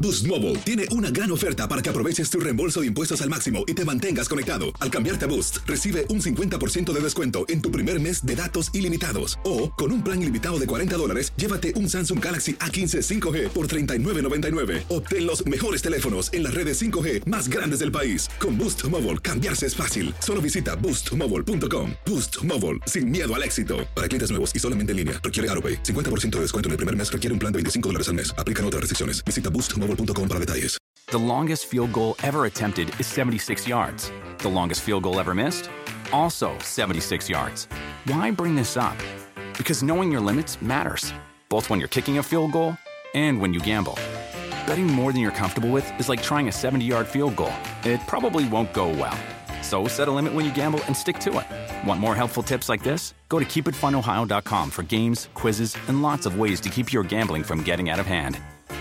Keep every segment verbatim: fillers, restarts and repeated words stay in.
Boost Mobile tiene una gran oferta para que aproveches tu reembolso de impuestos al máximo y te mantengas conectado. Al cambiarte a Boost, recibe un cincuenta por ciento de descuento en tu primer mes de datos ilimitados. O, con un plan ilimitado de cuarenta dólares, llévate un Samsung Galaxy A quince cinco G por treinta y nueve noventa y nueve. Obtén los mejores teléfonos en las redes cinco G más grandes del país. Con Boost Mobile, cambiarse es fácil. Solo visita boost mobile punto com. Boost Mobile, sin miedo al éxito. Para clientes nuevos y solamente en línea, requiere AutoPay. cincuenta por ciento de descuento en el primer mes requiere un plan de veinticinco dólares al mes. Aplican otras restricciones. Visita boost mobile punto com para detalles. The longest field goal ever attempted is seventy-six yards. The longest field goal ever missed? Also seventy-six yards. Why bring this up? Because knowing your limits matters, both when you're kicking a field goal and when you gamble. Betting more than you're comfortable with is like trying a seventy-yard field goal. It probably won't go well. So set a limit when you gamble and stick to it. Want more helpful tips like this? Go to keep it fun ohio dot com for games, quizzes, and lots of ways to keep your gambling from getting out of hand.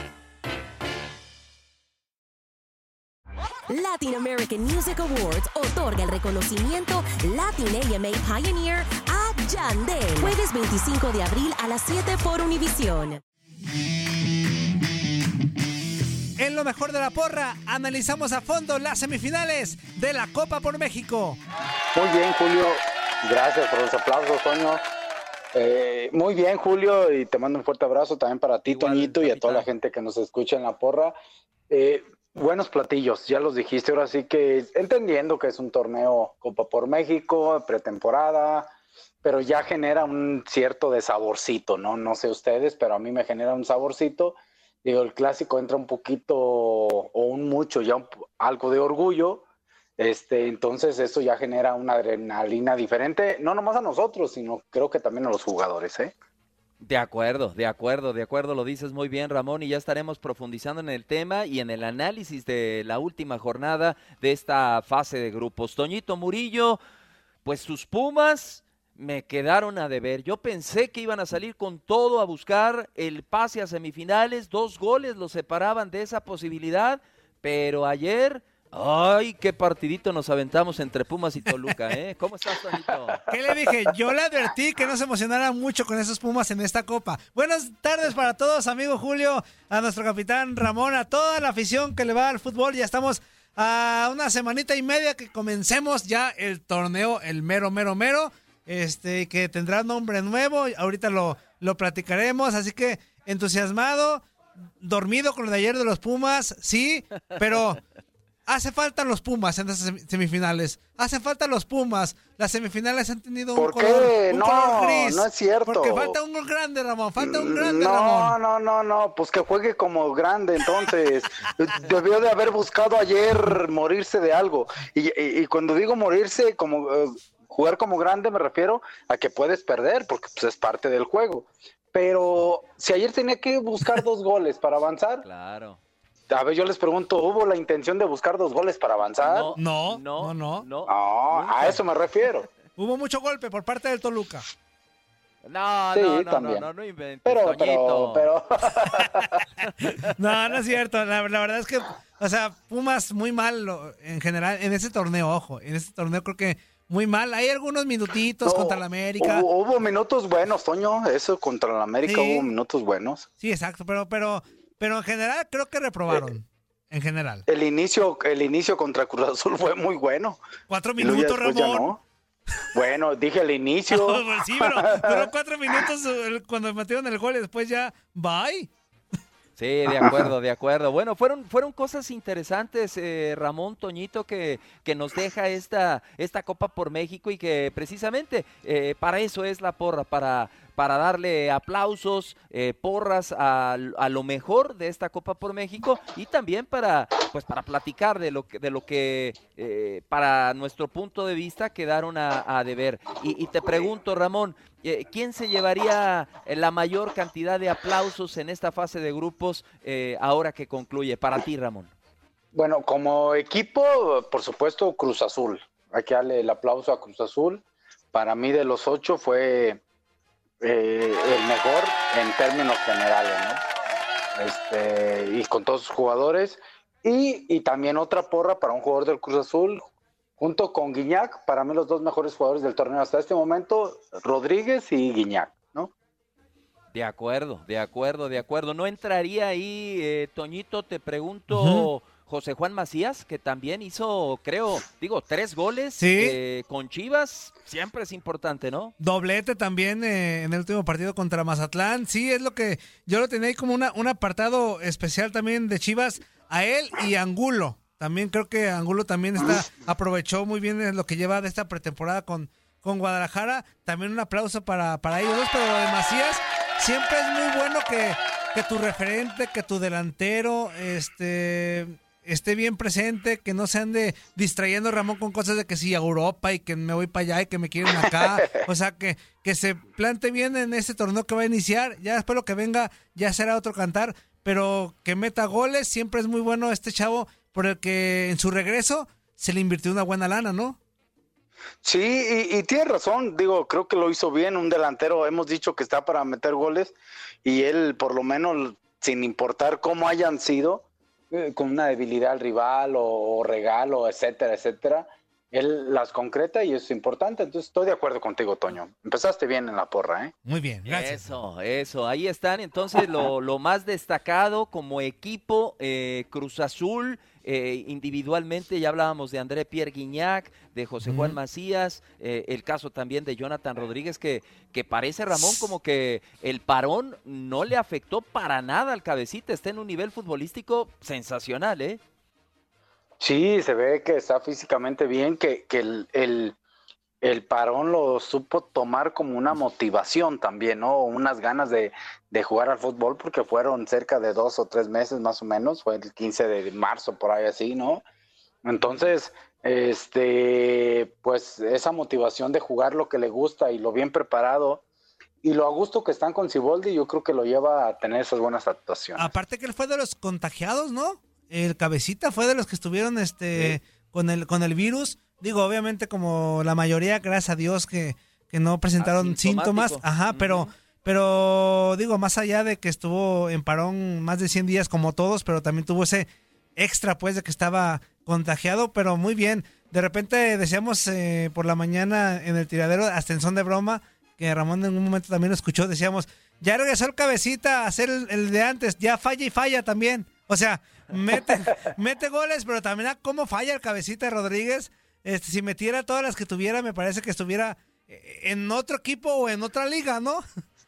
Latin American Music Awards otorga el reconocimiento Latin A M A Pioneer a Yandel. Jueves veinticinco de abril a las siete por Univisión. En lo mejor de la porra, analizamos a fondo las semifinales de la Copa por México. Muy bien, Julio. Gracias por los aplausos, Toño. Eh, muy bien, Julio, y te mando un fuerte abrazo también para ti, igual, Toñito, capitán, y a toda la gente que nos escucha en la porra. Eh, buenos platillos, ya los dijiste, ahora sí que entendiendo que es un torneo Copa por México, pretemporada, pero ya genera un cierto desaborcito, ¿no? No sé ustedes, pero a mí me genera un saborcito. Digo, el clásico entra un poquito o un mucho, ya un, algo de orgullo, este, entonces eso ya genera una adrenalina diferente, no nomás a nosotros, sino creo que también a los jugadores, ¿eh? De acuerdo, de acuerdo, de acuerdo, lo dices muy bien, Ramón, y ya estaremos profundizando en el tema y en el análisis de la última jornada de esta fase de grupos. Toñito Murillo, pues sus Pumas me quedaron a deber. Yo pensé que iban a salir con todo a buscar el pase a semifinales, dos goles los separaban de esa posibilidad, pero ayer... ¡Ay, qué partidito nos aventamos entre Pumas y Toluca, eh! ¿Cómo estás, Toñito? ¿Qué le dije? Yo le advertí que no se emocionara mucho con esos Pumas en esta Copa. Buenas tardes para todos, amigo Julio, a nuestro capitán Ramón, a toda la afición que le va al fútbol. Ya estamos a una semanita y media que comencemos ya el torneo, el mero, mero, mero, este que tendrá nombre nuevo. Ahorita lo, lo platicaremos, así que entusiasmado, dormido con lo de ayer de los Pumas, sí, pero... Hace falta los Pumas en esas semifinales. Hace falta los Pumas. Las semifinales han tenido un color, un no, color gris. No es cierto. Porque falta un gol grande, Ramón. Falta un grande, no, Ramón. No, no, no, no. Pues que juegue como grande, entonces. Debió de haber buscado ayer morirse de algo. Y, y, y cuando digo morirse, como uh, jugar como grande, me refiero a que puedes perder, porque pues, es parte del juego. Pero si ayer tenía que buscar dos goles para avanzar. Claro. A ver, yo les pregunto, ¿hubo la intención de buscar dos goles para avanzar? No, no, no. No, no, no a eso me refiero. Hubo mucho golpe por parte del Toluca. No, sí, no, no, también. no, no, no inventes, pero, pero, pero... no, no es cierto. La, la verdad es que, o sea, Pumas muy mal en general, en ese torneo, ojo, en ese torneo creo que muy mal. Hay algunos minutitos no, contra la América. Hubo, hubo minutos buenos, Toño, eso contra la América sí. Hubo minutos buenos. Sí, exacto, pero, pero... Pero en general creo que reprobaron. Eh, en general. El inicio, el inicio contra Cruz Azul fue muy bueno. Cuatro minutos, Ramón. No. Bueno, dije el inicio. No, pues sí, pero duró cuatro minutos cuando metieron el gol y después ya, bye. Sí, de acuerdo, de acuerdo. Bueno, fueron fueron cosas interesantes, eh, Ramón, Toñito, que, que nos deja esta, esta Copa por México y que precisamente eh, para eso es la porra, para... para darle aplausos, eh, porras a, a lo mejor de esta Copa por México y también para pues para platicar de lo que, de lo que eh, para nuestro punto de vista quedaron a, a deber. Y, y te pregunto, Ramón, eh, ¿quién se llevaría la mayor cantidad de aplausos en esta fase de grupos eh, ahora que concluye? Para ti, Ramón. Bueno, como equipo, por supuesto, Cruz Azul. Hay que darle el aplauso a Cruz Azul. Para mí, de los ocho, fue... Eh, el mejor en términos generales, ¿no? Este, y con todos sus jugadores y, y también otra porra para un jugador del Cruz Azul junto con Guiñac, para mí los dos mejores jugadores del torneo hasta este momento, Rodríguez y Guiñac, ¿no? De acuerdo, de acuerdo, de acuerdo. ¿No entraría ahí, eh, Toñito, te pregunto, uh-huh. José Juan Macías, que también hizo, creo, digo, tres goles sí. eh, con Chivas? Siempre es importante, ¿no? Doblete también eh, en el último partido contra Mazatlán. Sí, es lo que yo lo tenía ahí como una, un apartado especial también de Chivas, a él y a Angulo. También creo que Angulo también está aprovechó muy bien lo que lleva de esta pretemporada con, con Guadalajara. También un aplauso para, para ellos dos, pero lo de Macías, siempre es muy bueno que, que tu referente, que tu delantero este, esté bien presente, que no se ande distrayendo Ramón con cosas de que sí a Europa y que me voy para allá y que me quieren acá. O sea, que, que se plante bien en este torneo que va a iniciar. Ya después lo que venga ya será otro cantar, pero que meta goles. Siempre es muy bueno este chavo por el que en su regreso se le invirtió una buena lana, ¿no? Sí, y, y tienes razón, digo, creo que lo hizo bien, un delantero, hemos dicho que está para meter goles, y él por lo menos, sin importar cómo hayan sido, eh, con una debilidad al rival, o, o regalo, etcétera, etcétera, él las concreta y es importante. Entonces estoy de acuerdo contigo, Toño, empezaste bien en la porra, ¿eh? Muy bien, gracias. Eso, eso, ahí están entonces lo, lo más destacado como equipo, eh, Cruz Azul. Eh, individualmente ya hablábamos de André Pierre Guignac, de José Juan uh-huh. Macías, eh, el caso también de Jonathan Rodríguez, que, que parece, Ramón, como que el parón no le afectó para nada al cabecita, está en un nivel futbolístico sensacional, ¿eh? Sí, se ve que está físicamente bien, que, que el, el, el parón lo supo tomar como una motivación también, ¿no? Unas ganas de, de jugar al fútbol, porque fueron cerca de dos o tres meses más o menos, fue el quince de marzo, por ahí así, ¿no? Entonces, este, pues esa motivación de jugar lo que le gusta y lo bien preparado y lo a gusto que están con Siboldi, yo creo que lo lleva a tener esas buenas actuaciones. Aparte que él fue de los contagiados, ¿no? El cabecita fue de los que estuvieron este sí. con el con el virus. Digo, obviamente como la mayoría, gracias a Dios, que, que no presentaron síntomas. Ajá, uh-huh. pero, pero digo, más allá de que estuvo en parón más de cien días como todos, pero también tuvo ese extra, pues, de que estaba contagiado, pero muy bien. De repente decíamos eh, por la mañana en el tiradero, hasta en son de broma, que Ramón en un momento también lo escuchó, decíamos, ya regresó el cabecita a hacer el, el de antes, ya falla y falla también. O sea, mete, mete goles, pero también a cómo falla el cabecita de Rodríguez. Este, si metiera todas las que tuviera, me parece que estuviera en otro equipo o en otra liga, ¿no?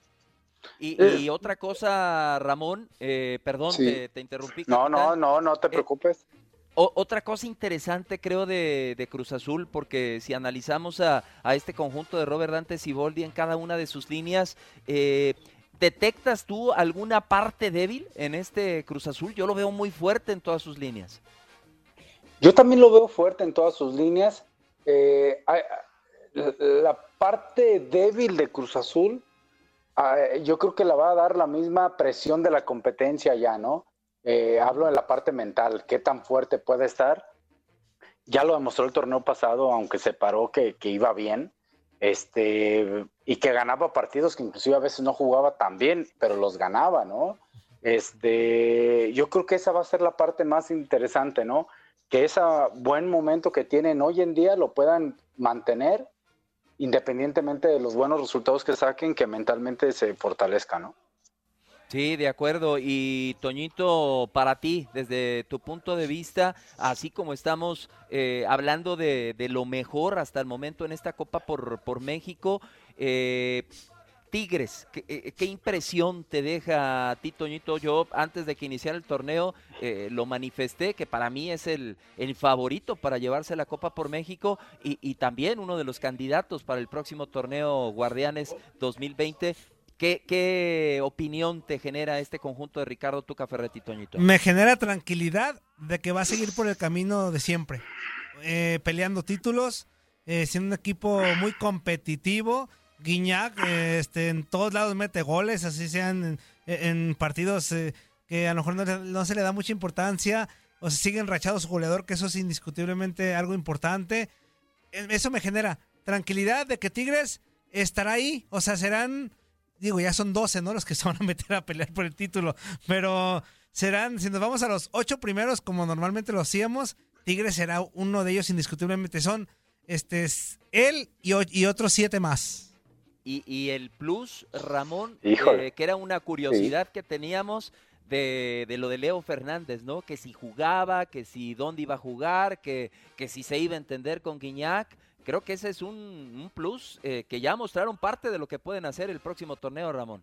Y, y otra cosa, Ramón, eh, perdón, sí. te, te interrumpí. No, capitán. no, no, no te preocupes. Eh, o, otra cosa interesante, creo, de, de Cruz Azul, porque si analizamos a, a este conjunto de Robert Dante Siboldi en cada una de sus líneas, eh, ¿detectas tú alguna parte débil en este Cruz Azul? Yo lo veo muy fuerte en todas sus líneas. Yo también lo veo fuerte en todas sus líneas. Eh, la parte débil de Cruz Azul, yo creo que la va a dar la misma presión de la competencia ya, ¿no? Eh, hablo de la parte mental, qué tan fuerte puede estar. Ya lo demostró el torneo pasado, aunque se paró que, que iba bien, este, y que ganaba partidos que inclusive a veces no jugaba tan bien, pero los ganaba, ¿no? Este, yo creo que esa va a ser la parte más interesante, ¿no? Que ese buen momento que tienen hoy en día lo puedan mantener independientemente de los buenos resultados que saquen, que mentalmente se fortalezca, ¿no? Sí, de acuerdo. Y Toñito, para ti, desde tu punto de vista, así como estamos eh, hablando de, de lo mejor hasta el momento en esta Copa por, por México, eh, Tigres, ¿qué, ¿qué impresión te deja a ti, Toñito? Yo, antes de que iniciara el torneo, eh, lo manifesté, que para mí es el, el favorito para llevarse la Copa por México y, y también uno de los candidatos para el próximo torneo Guardianes dos mil veinte. ¿Qué, qué opinión te genera este conjunto de Ricardo Tuca Ferretti, Toñito? Me genera tranquilidad de que va a seguir por el camino de siempre, eh, peleando títulos, eh, siendo un equipo muy competitivo. Guignac eh, este, en todos lados mete goles, así sean en, en partidos eh, que a lo mejor no, no se le da mucha importancia o se sigue enrachado su goleador, que eso es indiscutiblemente algo importante. Eso me genera tranquilidad de que Tigres estará ahí, o sea, serán, digo, ya son doce, ¿no? Los que se van a meter a pelear por el título, pero serán, si nos vamos a los ocho primeros como normalmente lo hacíamos, Tigres será uno de ellos indiscutiblemente, son este él y, y otros siete más. Y, y el plus, Ramón, Híjole. eh, que era una curiosidad sí. que teníamos de, de lo de Leo Fernández, ¿no? Que si jugaba, que si dónde iba a jugar, que, que si se iba a entender con Guiñac. Creo que ese es un, un plus eh, que ya mostraron parte de lo que pueden hacer el próximo torneo, Ramón.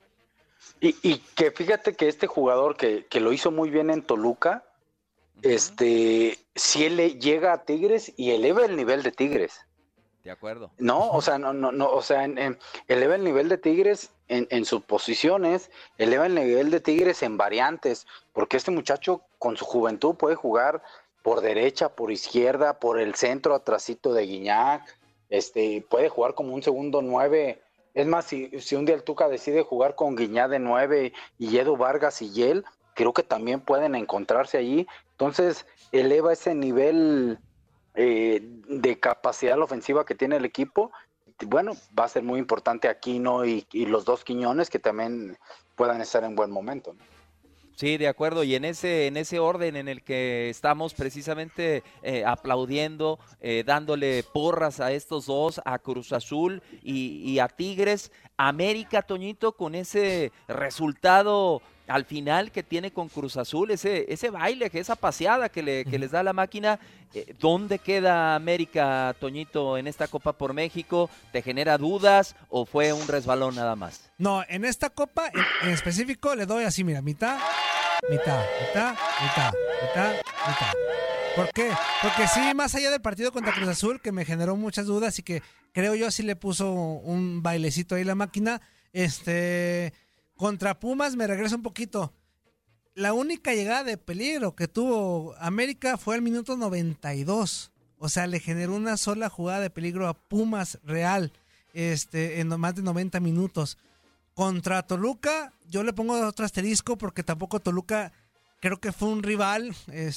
Y, y que fíjate que este jugador que, que lo hizo muy bien en Toluca, uh-huh. este, si él llega a Tigres y eleva el nivel de Tigres. De acuerdo. No, o sea, no, no, no, o sea, en, en, eleva el nivel de Tigres en, en sus posiciones, eleva el nivel de Tigres en variantes, porque este muchacho con su juventud puede jugar por derecha, por izquierda, por el centro, atrasito de Guiñac, este, puede jugar como un segundo nueve. Es más, si, si un día el Tuca decide jugar con Guiñac de nueve y Edu Vargas y Yel, creo que también pueden encontrarse allí. Entonces, eleva ese nivel eh, de capacidad ofensiva que tiene el equipo. Bueno, va a ser muy importante Aquino y, y los dos Quiñones que también puedan estar en buen momento, ¿no? Sí, de acuerdo, y en ese en ese orden en el que estamos precisamente eh, aplaudiendo, eh, dándole porras a estos dos, a Cruz Azul y, y a Tigres, América, Toñito, con ese resultado al final que tiene con Cruz Azul, ese ese baile, esa paseada que, le, que les da la máquina. Eh, ¿Dónde queda América, Toñito, en esta Copa por México? ¿Te genera dudas o fue un resbalón nada más? No, en esta Copa en, en específico le doy así, mira, mitad, mitad, mitad, mitad, mitad, mitad. ¿Por qué? Porque sí, más allá del partido contra Cruz Azul, que me generó muchas dudas y que creo yo sí le puso un bailecito ahí la máquina, este, contra Pumas me regreso un poquito. La única llegada de peligro que tuvo América fue al minuto noventa y dos. O sea, le generó una sola jugada de peligro a Pumas real este, en más de noventa minutos. Contra Toluca, yo le pongo otro asterisco porque tampoco Toluca creo que fue un rival.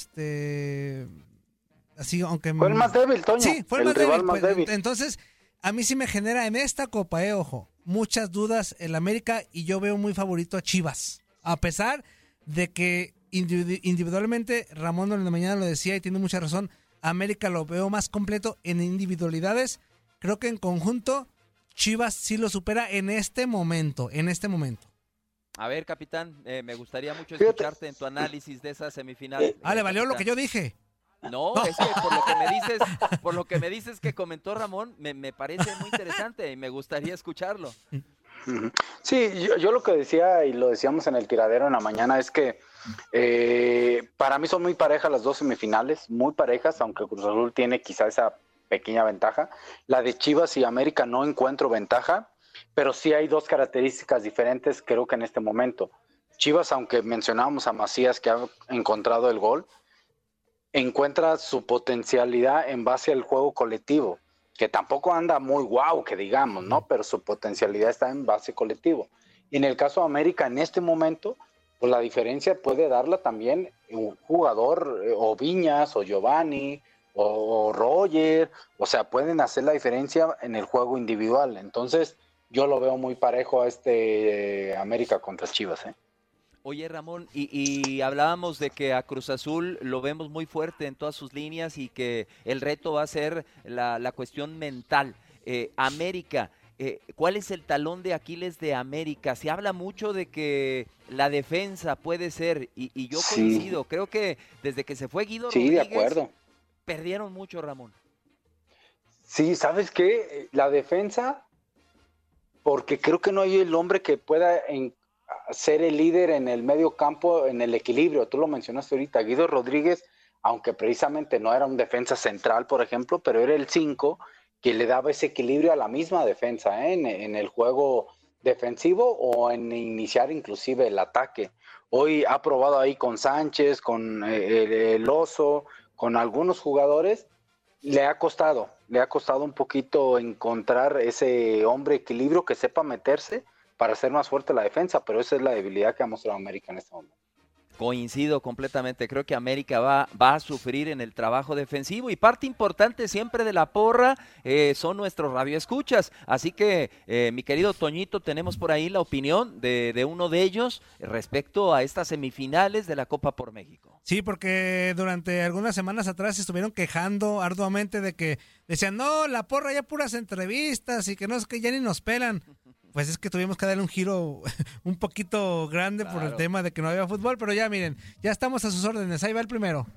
este así aunque Fue el más débil, Toño. Sí, fue el, el más, rival débil. más débil. Entonces, a mí sí me genera en esta Copa, eh, ojo, muchas dudas el América y yo veo muy favorito a Chivas. A pesar de que individualmente, Ramón en la mañana lo decía y tiene mucha razón, América lo veo más completo en individualidades, creo que en conjunto Chivas sí lo supera en este momento, en este momento. A ver, capitán, eh, me gustaría mucho Fíjate. escucharte en tu análisis de esa semifinal. Eh, ah, ¿le valió capitán. lo que yo dije? No, es que por lo que me dices, por lo que me dices que comentó Ramón, me, me parece muy interesante y me gustaría escucharlo. Sí, yo, yo lo que decía y lo decíamos en el tiradero en la mañana es que eh, para mí son muy parejas las dos semifinales, muy parejas, aunque Cruz Azul tiene quizá esa pequeña ventaja. La de Chivas y América no encuentro ventaja, pero sí hay dos características diferentes creo que en este momento. Chivas, aunque mencionábamos a Macías que ha encontrado el gol, encuentra su potencialidad en base al juego colectivo, que tampoco anda muy guau, que digamos, ¿no? Pero su potencialidad está en base colectivo. Y en el caso de América, en este momento, pues la diferencia puede darla también un jugador, o Viñas, o Giovanni, o, o Roger, o sea, pueden hacer la diferencia en el juego individual. Entonces, yo lo veo muy parejo a este eh, América contra Chivas, ¿eh? Oye, Ramón, y, y hablábamos de que a Cruz Azul lo vemos muy fuerte en todas sus líneas y que el reto va a ser la, la cuestión mental. Eh, América, eh, ¿cuál es el talón de Aquiles de América? Se habla mucho de que la defensa puede ser, y, y yo Sí. coincido, creo que desde que se fue Guido Sí, de Rodríguez, acuerdo. perdieron mucho, Ramón. Sí, ¿sabes qué? La defensa, porque creo que no hay el hombre que pueda en, ser el líder en el medio campo, en el equilibrio. Tú lo mencionaste ahorita, Guido Rodríguez, aunque precisamente no era un defensa central, por ejemplo, pero era el cinco que le daba ese equilibrio a la misma defensa, ¿eh? en, en el juego defensivo o en iniciar inclusive el ataque. Hoy ha probado ahí con Sánchez, con eh, el, el Oso, con algunos jugadores. Le ha costado, le ha costado un poquito encontrar ese hombre equilibrio que sepa meterse para hacer más fuerte la defensa, pero esa es la debilidad que ha mostrado América en este momento. Coincido completamente, creo que América va, va a sufrir en el trabajo defensivo y parte importante siempre de la porra eh, son nuestros radioescuchas, así que eh, mi querido Toñito, tenemos por ahí la opinión de, de uno de ellos respecto a estas semifinales de la Copa por México. Sí, porque durante algunas semanas atrás se estuvieron quejando arduamente de que decían, no, la porra ya puras entrevistas y que no es que ya ni nos pelan. Pues es que tuvimos que darle un giro un poquito grande claro. por el tema de que no había fútbol, pero ya miren, ya estamos a sus órdenes. Ahí va el primero.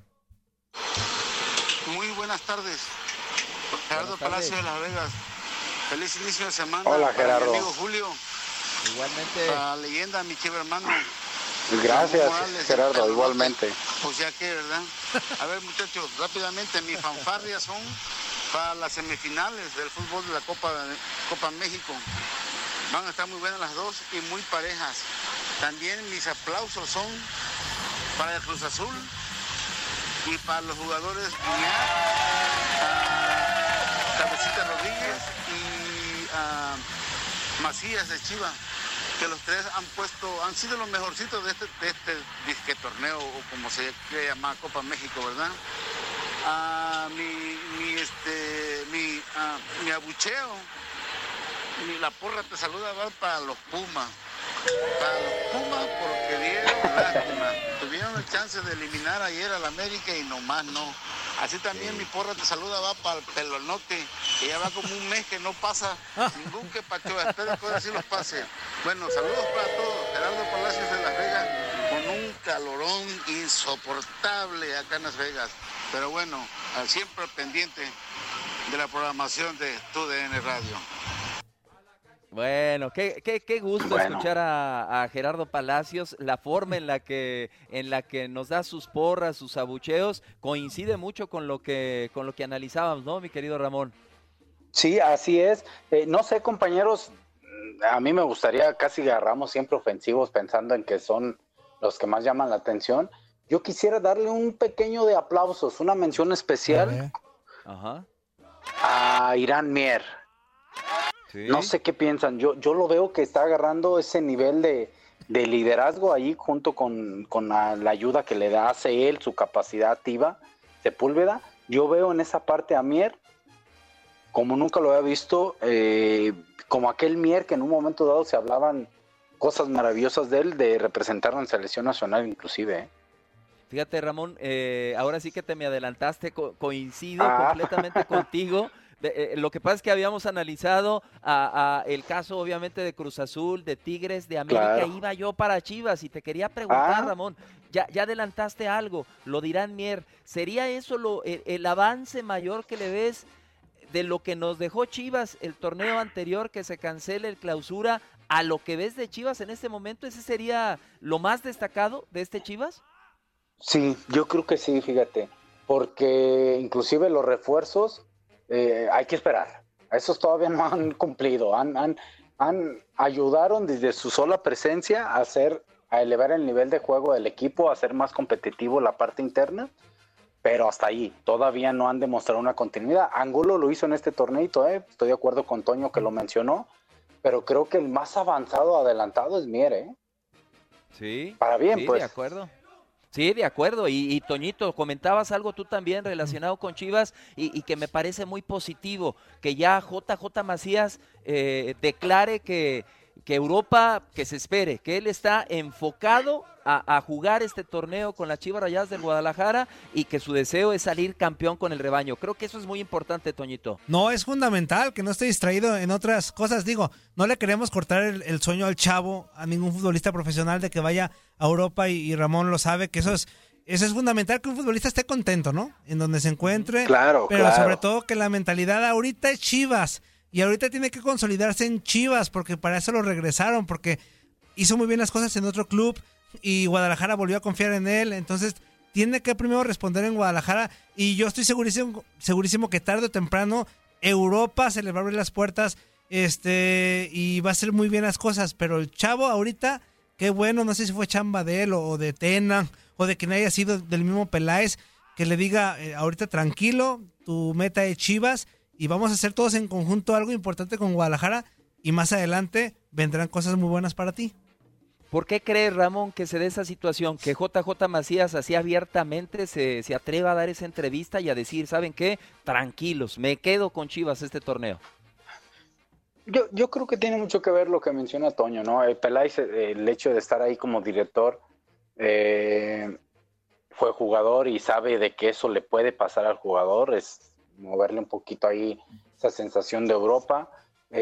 Muy buenas tardes. Gerardo buenas tardes. Palacio de Las Vegas. Feliz inicio de semana. Hola, Gerardo. Para mi amigo Julio. Igualmente. Para la leyenda, mi chivo hermano. Gracias, Morales, Gerardo, igualmente. Pues ya que, ¿verdad? A ver, muchachos, rápidamente, mis fanfarrias son para las semifinales del fútbol de la Copa, Copa México. Van a estar muy buenas las dos y muy parejas. También mis aplausos son para el Cruz Azul y para los jugadores Guiñac, uh, Cabecita Rodríguez y uh, Macías de Chivas, que los tres han puesto, han sido los mejorcitos de este, de este disque torneo, o como se llama Copa México, ¿verdad? Uh, mi, mi, este, mi, uh, mi abucheo. Y la porra te saluda, va para los Pumas. Para los Pumas porque dieron lástima. Tuvieron el chance de eliminar ayer al América y nomás no. Así también mi porra te saluda, va para el Pelonote, que ya va como un mes que no pasa ningún que pacho. Espero que ahora sí los pase. Bueno, saludos para todos. Gerardo Palacios de Las Vegas, con un calorón insoportable acá en Las Vegas. Pero bueno, siempre pendiente de la programación de Tu D N Radio. Bueno, qué, qué, qué gusto bueno. escuchar a, a Gerardo Palacios, la forma en la que en la que nos da sus porras, sus abucheos, coincide mucho con lo que con lo que analizábamos, ¿no, mi querido Ramón? Sí, así es. Eh, no sé, compañeros, a mí me gustaría, casi agarramos siempre ofensivos pensando en que son los que más llaman la atención. Yo quisiera darle un pequeño de aplausos, una mención especial Ajá. a Irán Mier. Sí. No sé qué piensan, yo, yo lo veo que está agarrando ese nivel de, de liderazgo ahí junto con, con la, la ayuda que le da hace él, su capacidad activa, Sepúlveda. Yo veo en esa parte a Mier como nunca lo había visto, eh, como aquel Mier que en un momento dado se hablaban cosas maravillosas de él, de representar en selección nacional inclusive. ¿eh? Fíjate, Ramón, eh, ahora sí que te me adelantaste, co- coincido ah. completamente contigo. De, eh, lo que pasa es que habíamos analizado a, a el caso obviamente de Cruz Azul, de Tigres, de América, claro. iba yo para Chivas y te quería preguntar, ah. Ramón, ya, ya adelantaste algo, lo dirán Mier, ¿sería eso lo, el, el avance mayor que le ves de lo que nos dejó Chivas el torneo anterior, que se cancele el clausura, a lo que ves de Chivas en este momento? ¿Ese sería lo más destacado de este Chivas? Sí, yo creo que sí, fíjate, porque inclusive los refuerzos Eh, hay que esperar. Esos todavía no han cumplido. Han, han, han ayudaron desde su sola presencia a hacer, a elevar el nivel de juego del equipo, a hacer más competitivo la parte interna, pero hasta ahí. Todavía no han demostrado una continuidad. Angulo lo hizo en este torneito, ¿eh? Estoy de acuerdo con Toño que lo mencionó, pero creo que el más avanzado, adelantado es Mier, ¿eh? Sí. Para bien, sí, pues. de acuerdo. Sí, de acuerdo. Y, y Toñito, comentabas algo tú también relacionado con Chivas y, y que me parece muy positivo, que ya J J Macías eh, declare que, que Europa, que se espere, que él está enfocado a, a jugar este torneo con las Chivas Rayadas del Guadalajara y que su deseo es salir campeón con el rebaño. Creo que eso es muy importante, Toñito. No, es fundamental que no esté distraído en otras cosas. Digo, no le queremos cortar el, el sueño al chavo, a ningún futbolista profesional de que vaya a Europa y, y Ramón lo sabe, que eso es eso es fundamental, que un futbolista esté contento, ¿no? En donde se encuentre. Claro, pero claro. sobre todo que la mentalidad ahorita es Chivas y ahorita tiene que consolidarse en Chivas porque para eso lo regresaron, porque hizo muy bien las cosas en otro club y Guadalajara volvió a confiar en él, entonces tiene que primero responder en Guadalajara y yo estoy segurísimo, segurísimo que tarde o temprano Europa se le va a abrir las puertas este y va a hacer muy bien las cosas, pero el chavo ahorita, qué bueno, no sé si fue chamba de él o de Tena o de quien haya sido del mismo Peláez, que le diga eh, ahorita tranquilo, tu meta es Chivas y vamos a hacer todos en conjunto algo importante con Guadalajara y más adelante vendrán cosas muy buenas para ti. ¿Por qué crees, Ramón, que se dé esa situación? Que J J Macías así abiertamente se, se atreva a dar esa entrevista y a decir, ¿saben qué? Tranquilos, me quedo con Chivas este torneo. Yo, yo creo que tiene mucho que ver lo que menciona Toño, ¿no? El Peláez, el hecho de estar ahí como director, eh, fue jugador y sabe de que eso le puede pasar al jugador, es moverle un poquito ahí esa sensación de Europa.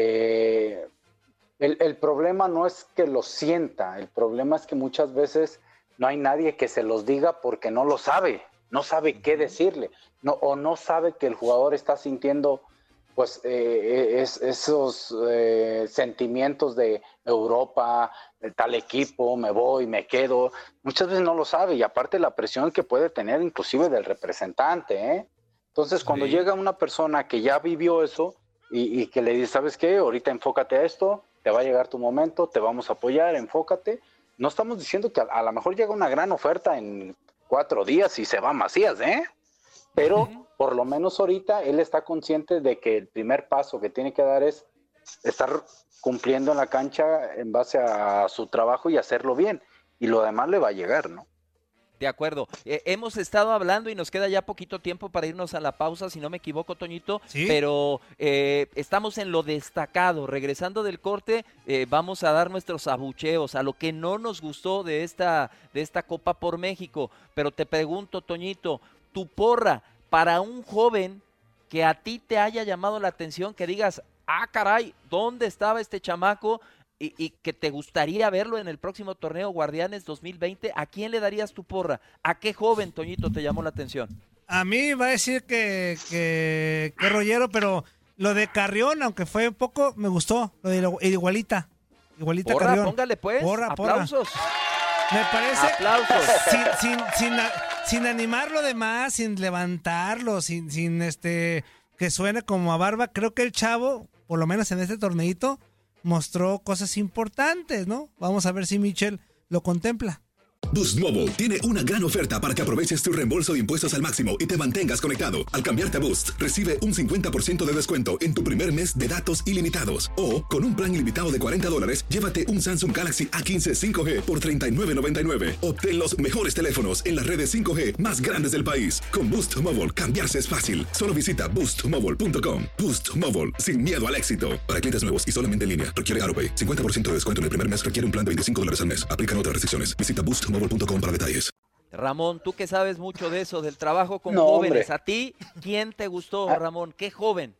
Eh, El, el problema no es que lo sienta, el problema es que muchas veces no hay nadie que se los diga porque no lo sabe, no sabe qué decirle, no, o no sabe que el jugador está sintiendo pues eh, es, esos eh, sentimientos de Europa, de tal equipo, me voy, me quedo, muchas veces no lo sabe, y aparte la presión que puede tener inclusive del representante, ¿eh? Entonces cuando sí. llega una persona que ya vivió eso y, y que le dice, ¿sabes qué? Ahorita enfócate a esto, te va a llegar tu momento, te vamos a apoyar, enfócate. No estamos diciendo que a, a lo mejor llega una gran oferta en cuatro días y se va Macías, ¿eh? Pero uh-huh. por lo menos ahorita él está consciente de que el primer paso que tiene que dar es estar cumpliendo en la cancha en base a su trabajo y hacerlo bien. Y lo demás le va a llegar, ¿no? De acuerdo. Eh, hemos estado hablando y nos queda ya poquito tiempo para irnos a la pausa, si no me equivoco, Toñito, ¿sí? Pero eh, estamos en lo destacado. Regresando del corte, eh, vamos a dar nuestros abucheos a lo que no nos gustó de esta, de esta Copa por México. Pero te pregunto, Toñito, tu porra para un joven que a ti te haya llamado la atención, que digas, ah, caray, ¿dónde estaba este chamaco? Y, y que te gustaría verlo en el próximo torneo Guardianes dos mil veinte, ¿a quién le darías tu porra? ¿A qué joven, Toñito, te llamó la atención? A mí va a decir que, que, que Rollero, pero lo de Carrión, aunque fue un poco, me gustó, lo de Igualita. Igualita porra, Carrión. Póngale pues, porra, aplausos. Porra. Me parece, aplausos. Sin, sin, sin, sin animarlo de más, sin levantarlo, sin, sin este que suene como a barba, creo que el chavo, por lo menos en este torneito, mostró cosas importantes, ¿no? Vamos a ver si Michel lo contempla. Boost Mobile tiene una gran oferta para que aproveches tu reembolso de impuestos al máximo y te mantengas conectado. Al cambiarte a Boost, recibe un cincuenta por ciento de descuento en tu primer mes de datos ilimitados. O, con un plan ilimitado de cuarenta dólares, llévate un Samsung Galaxy A quince cinco G por treinta y nueve noventa y nueve. Obtén los mejores teléfonos en las redes cinco G más grandes del país. Con Boost Mobile, cambiarse es fácil. Solo visita boost mobile punto com. Boost Mobile, sin miedo al éxito. Para clientes nuevos y solamente en línea, requiere AroPay. cincuenta por ciento de descuento en el primer mes requiere un plan de veinticinco dólares al mes. Aplican otras restricciones. Visita boost mobile punto com para detalles. Ramón, tú que sabes mucho de eso, del trabajo con no, jóvenes, hombre. ¿A ti quién te gustó, ah, Ramón? ¿Qué joven?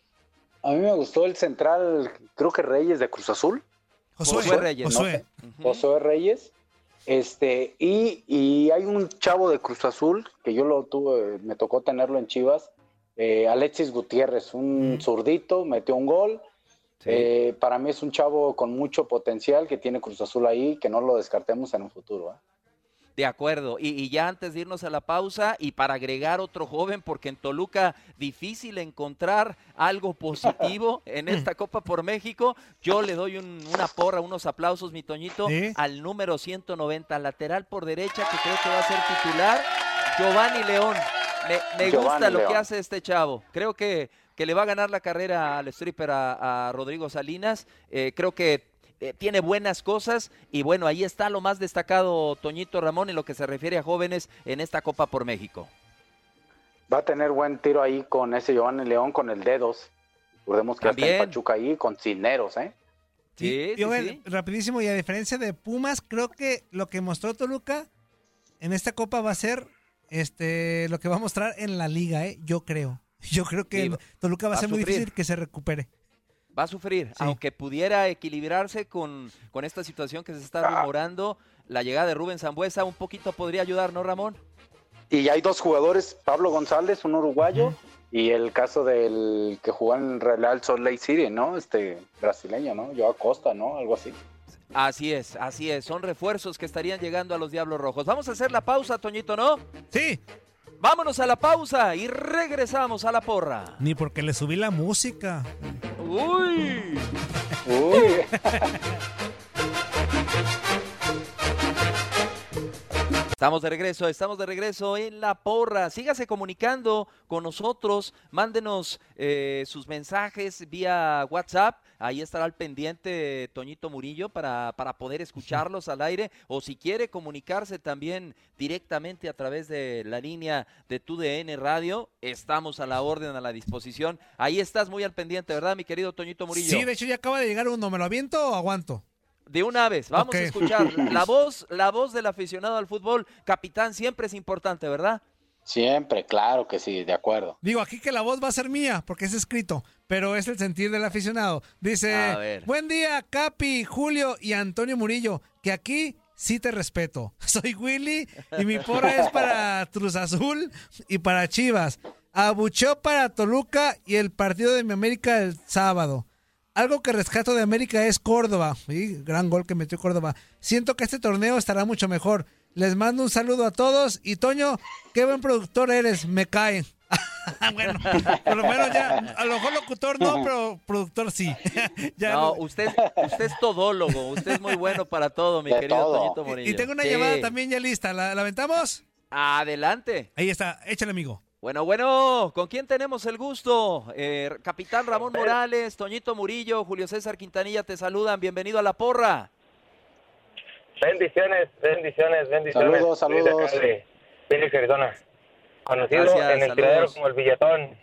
A mí me gustó el central, creo que Reyes de Cruz Azul. Josué, Josué Reyes. Josué. No, uh-huh. Josué Reyes. Este, y, y hay un chavo de Cruz Azul, que yo lo tuve, me tocó tenerlo en Chivas, eh, Alexis Gutiérrez, un mm. zurdito, metió un gol. Sí. Eh, para mí es un chavo con mucho potencial que tiene Cruz Azul ahí, que no lo descartemos en un futuro, ¿eh? De acuerdo, y, y ya antes de irnos a la pausa, y para agregar otro joven, porque en Toluca difícil encontrar algo positivo en esta Copa por México, yo le doy un, una porra, unos aplausos, mi Toñito, ¿sí? Al número ciento noventa, lateral por derecha, que creo que va a ser titular, Giovanni León. Me, me Giovanni gusta lo León. que hace este chavo, creo que, que le va a ganar la carrera al stripper a, a Rodrigo Salinas, eh, creo que Eh, tiene buenas cosas y bueno, ahí está lo más destacado, Toñito, Ramón, en lo que se refiere a jóvenes en esta Copa por México. Va a tener buen tiro ahí con ese Giovanni León, con el dedos. Recordemos que También. hasta en Pachuca ahí con Cisneros, ¿eh? Sí, sí, yo, sí. Rapidísimo, y a diferencia de Pumas, creo que lo que mostró Toluca en esta Copa va a ser este lo que va a mostrar en la Liga, ¿eh? Yo creo. Yo creo que sí, Toluca va a ser muy difícil que se recupere. Va a sufrir, sí. Aunque pudiera equilibrarse con, con esta situación que se está rumorando, la llegada de Rubén Sambueza un poquito podría ayudar, ¿no, Ramón? Y hay dos jugadores, Pablo González, un uruguayo, uh-huh. y el caso del que jugó en Real Salt Lake City, ¿no? Este brasileño, ¿no? Joao Costa, ¿no? Algo así. Así es, así es. Son refuerzos que estarían llegando a los Diablos Rojos. Vamos a hacer la pausa, Toñito, ¿no? Sí. Vámonos a la pausa y regresamos a la porra. Ni porque le subí la música. Uy. Uy. Estamos de regreso, estamos de regreso en La Porra. Sígase comunicando con nosotros, mándenos eh, sus mensajes vía WhatsApp. Ahí estará al pendiente Toñito Murillo para, para poder escucharlos al aire. O si quiere comunicarse también directamente a través de la línea de Tu D N Radio, estamos a la orden, a la disposición. Ahí estás muy al pendiente, ¿verdad, mi querido Toñito Murillo? Sí, de hecho ya acaba de llegar uno. ¿Me lo aviento o aguanto? De una vez, vamos okay. a escuchar la voz, la voz del aficionado al fútbol. Capitán, siempre es importante, ¿verdad? Siempre, claro que sí, de acuerdo. Digo, aquí que la voz va a ser mía, porque es escrito, pero es el sentir del aficionado. Dice, buen día, Capi, Julio y Antonio Murillo, que aquí sí te respeto. Soy Willy y mi porra es para Cruz Azul y para Chivas. Abucheo para Toluca y el partido de mi América el sábado. Algo que rescato de América es Córdoba. Sí, gran gol que metió Córdoba. Siento que este torneo estará mucho mejor. Les mando un saludo a todos. Y Toño, qué buen productor eres. Me cae. Bueno, por lo menos ya, a lo mejor locutor no, pero productor sí. Ya no, no, usted, usted es todólogo. Usted es muy bueno para todo, mi de querido todo. Toñito Murillo. Y, y tengo una sí. llamada también ya lista. ¿La, ¿La aventamos? Adelante. Ahí está. Échale, amigo. Bueno, bueno, ¿con quién tenemos el gusto? Eh, Capitán Ramón Morales, Toñito Murillo, Julio César Quintanilla te saludan. Bienvenido a La Porra. Bendiciones, bendiciones, bendiciones. Saludos, saludos. De Phoenix, Arizona. Conocido Gracias, en el saludos. criadero como el billetón.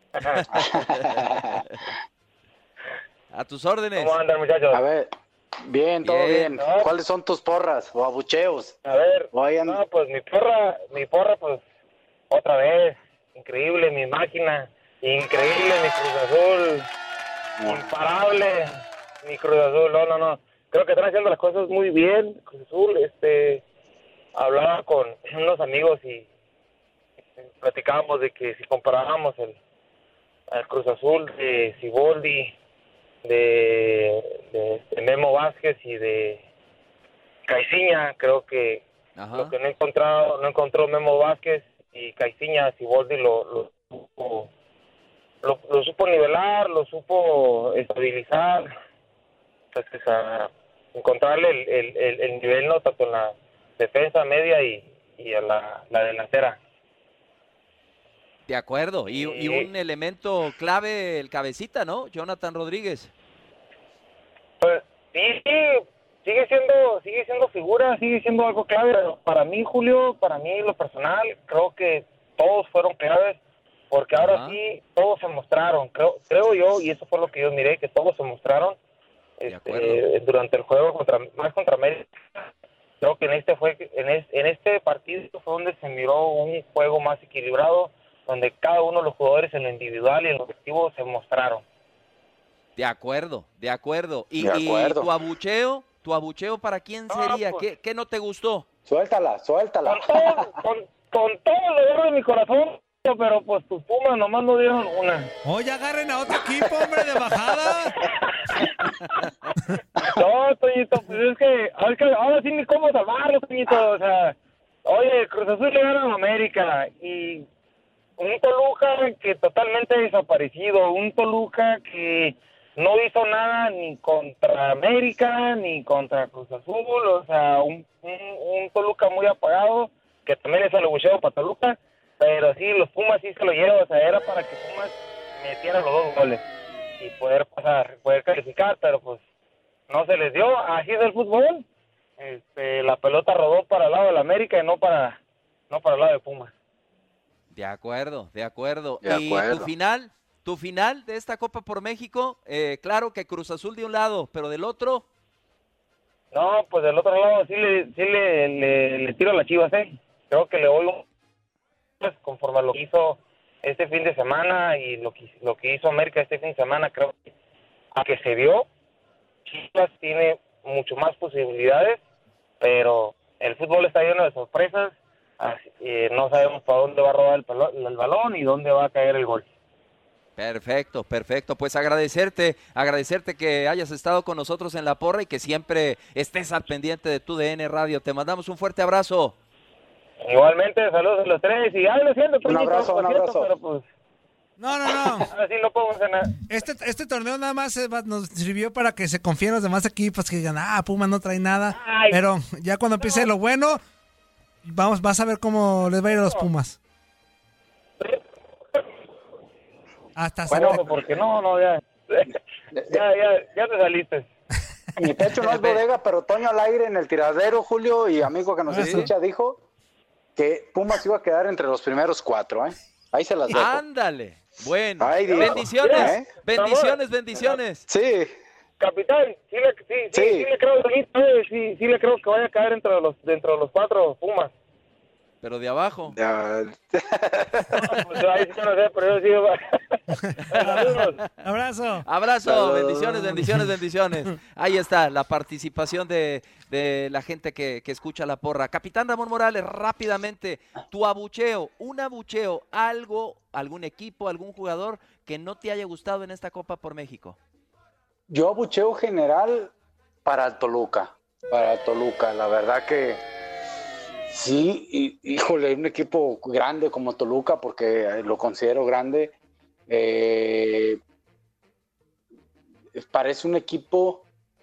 A tus órdenes. ¿Cómo andan, muchachos? A ver, bien, todo Bien. bien. ¿No? ¿Cuáles son tus porras o abucheos? A ver, Vayan. no, pues mi porra, mi porra, pues, otra vez. Increíble mi máquina, increíble mi Cruz Azul, imparable mi Cruz Azul. No, no, no. Creo que están haciendo las cosas muy bien, Cruz Azul. Este, hablaba con unos amigos y platicábamos de que si comparábamos el, el Cruz Azul de Siboldi, de, de, de Memo Vázquez y de Caiciña, creo que Ajá. lo que no encontrado, no encontró Memo Vázquez y Caiciña, Siboldi lo, lo, supo, lo, lo supo nivelar, lo supo estabilizar, entonces a encontrarle el, el, el, el nivel, no tanto en la defensa media y, y a la, la delantera. De acuerdo, y, y un elemento clave, el cabecita, ¿no? Jonathan Rodríguez. Pues sí, sí, sigue siendo, sigue siendo figura, sigue siendo algo clave. Pero para mí, Julio, para mí lo personal, creo que todos fueron claves, porque ahora Ajá. sí, todos se mostraron, creo, creo yo, y eso fue lo que yo miré, que todos se mostraron este, durante el juego contra, más contra América. Creo que en este fue, en, es, en este partido fue donde se miró un juego más equilibrado, donde cada uno de los jugadores en lo individual y en lo colectivo se mostraron. De acuerdo, de acuerdo. Y, de acuerdo. y tu abucheo, tu abucheo para quién sería, no, pues, ¿Qué, ¿qué no te gustó? Suéltala, suéltala. Con todo, con, con todo lo dentro de mi corazón, pero pues tus Pumas nomás no dieron una. Oye, agarren a otro equipo, hombre, de bajada. No, Toñito, pues es que, es que ahora sí ni cómo salvarlo, Toñito, o sea, oye, Cruz Azul le gana a América y un Toluca que totalmente desaparecido, un Toluca que no hizo nada ni contra América ni contra Cruz Azul, o sea, un, un, un Toluca muy apagado, que también es alebucheo para Toluca, pero sí, los Pumas sí se lo llevan, o sea, era para que Pumas metiera los dos goles y poder pasar, poder calificar, pero pues no se les dio, así es el fútbol, este, la pelota rodó para el lado de la América y no para, no para el lado de Pumas. De acuerdo, de acuerdo. De y acuerdo. tu final, tu final de esta Copa por México, eh, claro que Cruz Azul de un lado, pero del otro. No, pues del otro lado sí le, sí le, le, le tiro a las Chivas, ¿eh? Creo que le voy un... Pues, conforme a lo que hizo este fin de semana y lo que, lo que hizo América este fin de semana, creo que a que se vio, Chivas tiene mucho más posibilidades, pero el fútbol está lleno de sorpresas. Así, eh, no sabemos para dónde va a rodar el, palo, el balón y dónde va a caer el gol. Perfecto, perfecto. Pues agradecerte, agradecerte que hayas estado con nosotros en La Porra y que siempre estés al pendiente de Tu D N Radio. Te mandamos un fuerte abrazo. Igualmente, saludos a los tres y ay, lo siento, un abrazo, un cierto, abrazo. pero pues No, no, no. ahora sí no podemos ganar. Este, este torneo nada más eh, va- nos sirvió para que se confíen los demás equipos, que digan, ah, Puma no trae nada. Ay. Pero ya cuando empiece lo bueno, vamos, vas a ver cómo les va a ir a los Pumas. Hasta Bueno, se... porque no, no, ya, ya, ya, ya te saliste. Mi pecho no es bodega, pero Toño al aire en el tiradero, Julio, y amigo que nos ¿Ah, escucha, sí? dijo que Pumas iba a quedar entre los primeros cuatro, ¿eh? Ahí se las dejo. Ándale. Bueno. Ay, dijo. Bendiciones. ¿Eh? Bendiciones, bendiciones. Sí. Capitán, sí le, sí, sí, Sí. sí le creo, eh, sí, sí le creo que vaya a caer entre los, dentro de los cuatro Pumas. Pero de abajo. Ya. Pues ahí sí no sé, pero yo sí. Saludos. Abrazo. Abrazo, Saludos. bendiciones, bendiciones, bendiciones. Ahí está la participación de, de la gente que, que escucha la porra. Capitán Ramón Morales, rápidamente, tu abucheo, un abucheo, algo, algún equipo, algún jugador que no te haya gustado en esta Copa por México. Yo abucheo general para el Toluca, para el Toluca, la verdad que sí, y, híjole, un equipo grande como Toluca, porque lo considero grande, eh, parece un equipo